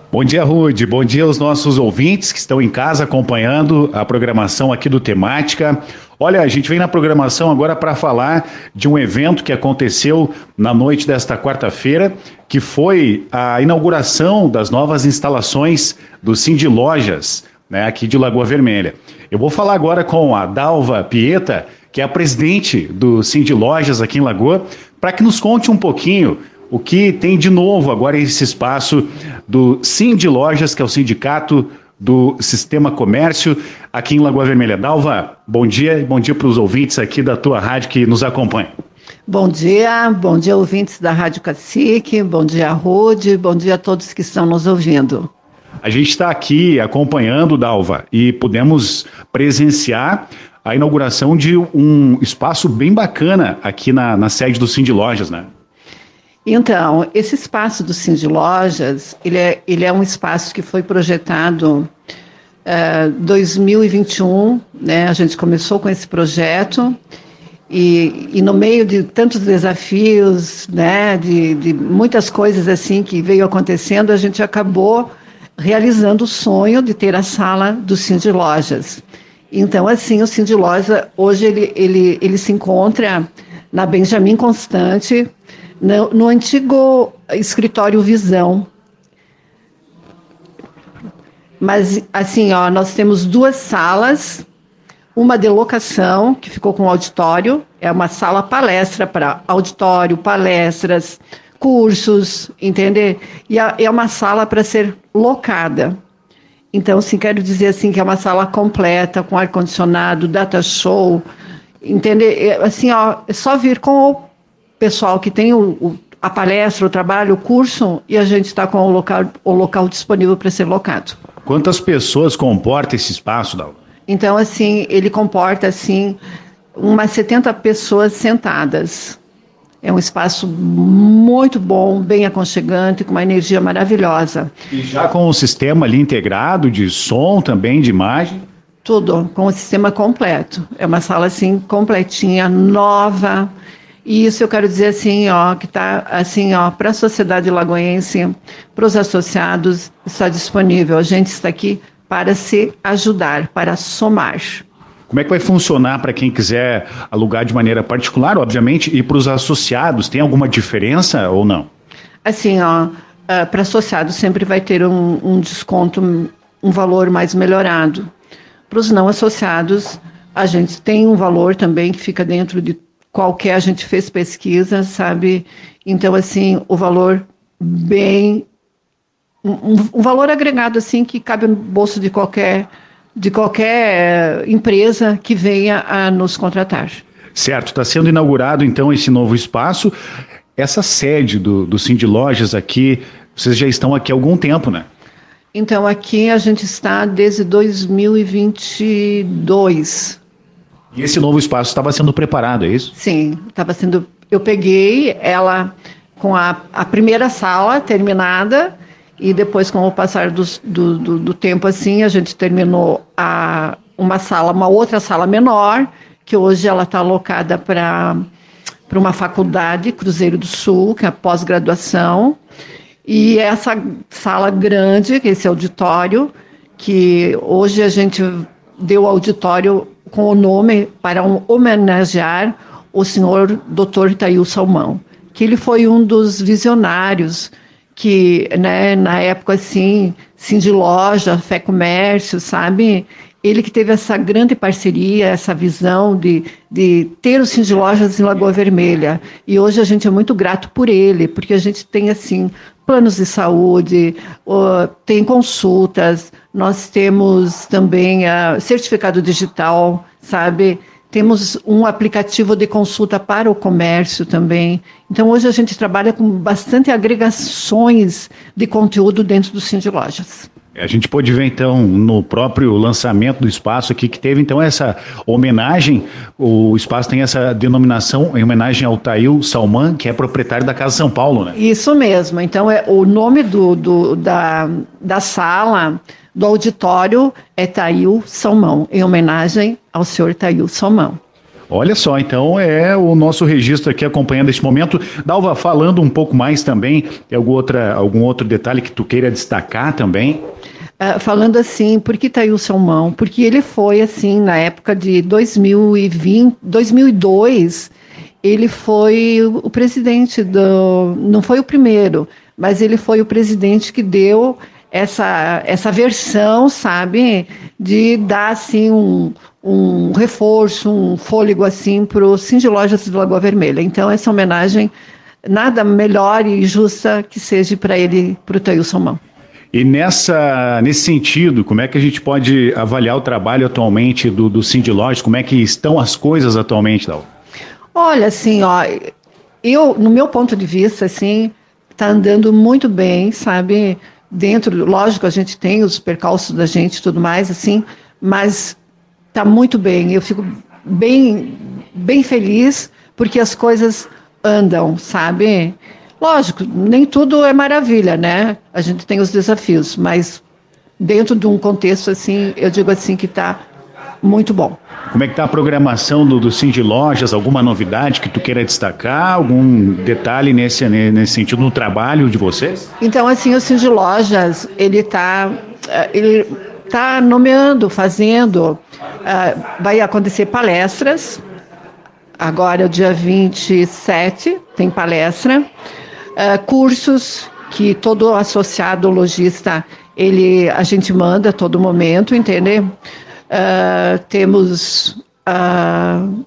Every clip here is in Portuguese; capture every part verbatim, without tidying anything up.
Bom dia, Rude. Bom dia aos nossos ouvintes que estão em casa acompanhando a programação aqui do Temática. Olha, a gente vem na programação agora para falar de um evento que aconteceu na noite desta quarta-feira, que foi a inauguração das novas instalações do Cindy Lojas, né, aqui de Lagoa Vermelha. Eu vou falar agora com a Dalva Pieta, que é a presidente do Cindy Lojas aqui em Lagoa, para que nos conte um pouquinho o que tem de novo agora esse espaço do Cindy Lojas, que é o sindicato do Sistema Comércio aqui em Lagoa Vermelha. Dalva, bom dia e bom dia para os ouvintes aqui da tua rádio que nos acompanham. Bom dia, bom dia ouvintes da Rádio Cacique, bom dia Rude, bom dia a todos que estão nos ouvindo. A gente está aqui acompanhando, Dalva, e pudemos presenciar a inauguração de um espaço bem bacana aqui na, na sede do Cindy Lojas, né? Então, esse espaço do Cindy Lojas, ele é, ele é um espaço que foi projetado em uh, dois mil e vinte e um, né? A gente começou com esse projeto e, e no meio de tantos desafios, né? De, de muitas coisas assim que veio acontecendo, a gente acabou realizando o sonho de ter a sala do Cindy Lojas. Então, assim, o Cindy Lojas, hoje ele, ele, ele se encontra na Benjamin Constant, No, no antigo escritório Visão. Mas, assim, ó, nós temos duas salas, uma de locação, que ficou com auditório, é uma sala palestra para auditório, palestras, cursos, entender? E a, é uma sala para ser locada. Então, assim, quero dizer assim, que é uma sala completa, com ar-condicionado, data show, entender? Assim, ó, é só vir com o pessoal que tem o, o, a palestra, o trabalho, o curso, e a gente está com o local, o local disponível para ser locado. Quantas pessoas comporta esse espaço, Dalva? Então, assim, ele comporta, assim, umas setenta pessoas sentadas. É um espaço muito bom, bem aconchegante, com uma energia maravilhosa. E já com o sistema ali integrado de som também, de imagem? Tudo, com o sistema completo. É uma sala, assim, completinha, nova. E isso eu quero dizer assim, ó, que está assim, ó, para a sociedade lagoense, para os associados, está disponível. A gente está aqui para se ajudar, para somar. Como é que vai funcionar para quem quiser alugar de maneira particular, obviamente, e para os associados? Tem alguma diferença ou não? Assim, ó, para associados sempre vai ter um, um desconto, um valor mais melhorado. Para os não associados, a gente tem um valor também que fica dentro de qualquer, a gente fez pesquisa, sabe? Então, assim, o valor bem... Um, um valor agregado, assim, que cabe no bolso de qualquer, de qualquer empresa que venha a nos contratar. Certo, está sendo inaugurado, então, esse novo espaço. Essa sede do, do Cindy Lojas aqui, vocês já estão aqui há algum tempo, né? Então, aqui a gente está desde dois mil e vinte e dois. E esse novo espaço estava sendo preparado, é isso? Sim, estava sendo... Eu peguei ela com a, a primeira sala terminada e depois, com o passar do, do, do, do tempo, assim, a gente terminou a, uma sala, uma outra sala menor, que hoje ela está alocada para para uma faculdade, Cruzeiro do Sul, que é a pós-graduação. E essa sala grande, que é esse auditório, que hoje a gente deu auditório com o nome para um, homenagear o senhor doutor Itail Salmão, que ele foi um dos visionários que, né, na época, assim, Cindy Loja, Fé Comércio, sabe? Ele que teve essa grande parceria, essa visão de, de ter o Cindy Lojas em Lagoa Vermelha. E hoje a gente é muito grato por ele, porque a gente tem, assim, planos de saúde, uh, tem consultas, nós temos também uh, certificado digital, sabe? Temos um aplicativo de consulta para o comércio também. Então, hoje a gente trabalha com bastante agregações de conteúdo dentro do Cindy Lojas. A gente pôde ver, então, no próprio lançamento do espaço aqui, que teve, então, essa homenagem. O espaço tem essa denominação em homenagem ao Itail Salmão, que é proprietário da Casa São Paulo, né? Isso mesmo. Então, é, o nome do, do, da, da sala, do auditório, é Itail Salmão, em homenagem ao senhor Itail Salmão. Olha só, então é o nosso registro aqui acompanhando este momento. Dalva, falando um pouco mais também, tem algum, outra, algum outro detalhe que tu queira destacar também? Uh, falando assim, por que Thailson Mão? Porque ele foi assim, na época de dois mil e vinte, dois mil e dois, ele foi o, o presidente do... Não foi o primeiro, mas ele foi o presidente que deu essa, essa versão, sabe, de dar assim um, um reforço, um fôlego assim para o Cindy Lojas de Lagoa Vermelha. Então essa homenagem, nada melhor e justa que seja para ele, para o Thailson Mão. E nessa, nesse sentido, como é que a gente pode avaliar o trabalho atualmente do, do Cindy Lojas? Como é que estão as coisas atualmente, Dal? Olha, assim, ó, eu, no meu ponto de vista, assim, está andando muito bem, sabe? Dentro, lógico, a gente tem os percalços da gente e tudo mais, assim, mas está muito bem. Eu fico bem, bem feliz porque as coisas andam, sabe? Lógico, nem tudo é maravilha, né? A gente tem os desafios, mas dentro de um contexto assim, eu digo assim que está muito bom. Como é que está a programação do, do Cindy Lojas? Alguma novidade que tu queira destacar? Algum detalhe nesse, nesse sentido no trabalho de vocês? Então, assim, o Cindy Lojas, ele está ele tá nomeando, fazendo, uh, vai acontecer palestras, agora dia vinte e sete tem palestra, uh, cursos que todo associado lojista, ele, a gente manda a todo momento, entendeu? Uh, temos uh,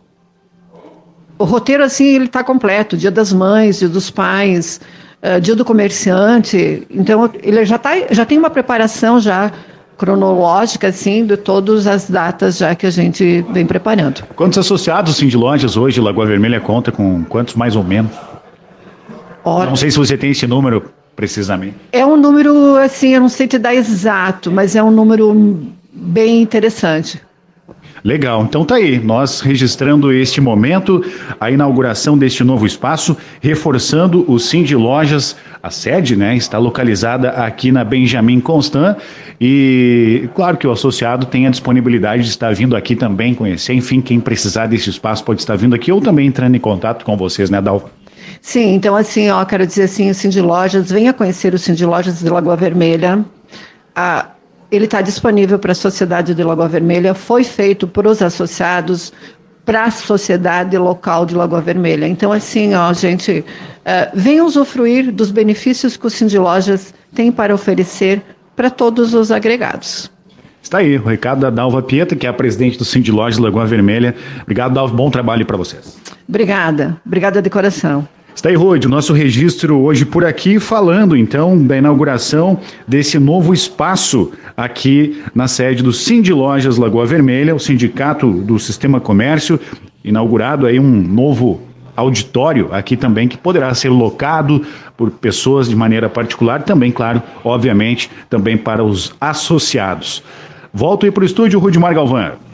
o roteiro assim, ele está completo, Dia das Mães, Dia dos Pais, uh, Dia do Comerciante, então ele já, tá, já tem uma preparação já cronológica assim de todas as datas já que a gente vem preparando. Quantos associados Cindy Lojas hoje Lagoa Vermelha conta com quantos mais ou menos? Ora, não sei se você tem esse número precisamente. É um número assim, eu não sei te dar exato, mas é um número bem interessante. Legal, então tá aí, nós registrando este momento, a inauguração deste novo espaço, reforçando o Cindy Lojas, a sede, né, está localizada aqui na Benjamin Constant e claro que o associado tem a disponibilidade de estar vindo aqui também conhecer, enfim, quem precisar desse espaço pode estar vindo aqui ou também entrando em contato com vocês, né, Dalva? Sim, então assim, ó, quero dizer assim, o Cindy Lojas, venha conhecer o Cindy Lojas de Lagoa Vermelha, a ele está disponível para a sociedade de Lagoa Vermelha, foi feito para os associados, para a sociedade local de Lagoa Vermelha. Então, assim, ó, gente, uh, venham usufruir dos benefícios que o Cindy Lojas tem para oferecer para todos os agregados. Está aí, o recado da Dalva Pietra, que é a presidente do Cindy Lojas Lagoa Vermelha. Obrigado, Dalva, bom trabalho para vocês. Obrigada, obrigada de coração. Está aí, Rode, o nosso registro hoje por aqui, falando então da inauguração desse novo espaço aqui na sede do Cindy Lojas Lagoa Vermelha, o Sindicato do Sistema Comércio, inaugurado aí um novo auditório aqui também que poderá ser locado por pessoas de maneira particular, também, claro, obviamente, também para os associados. Volto aí para o estúdio, Rudimar Galvão.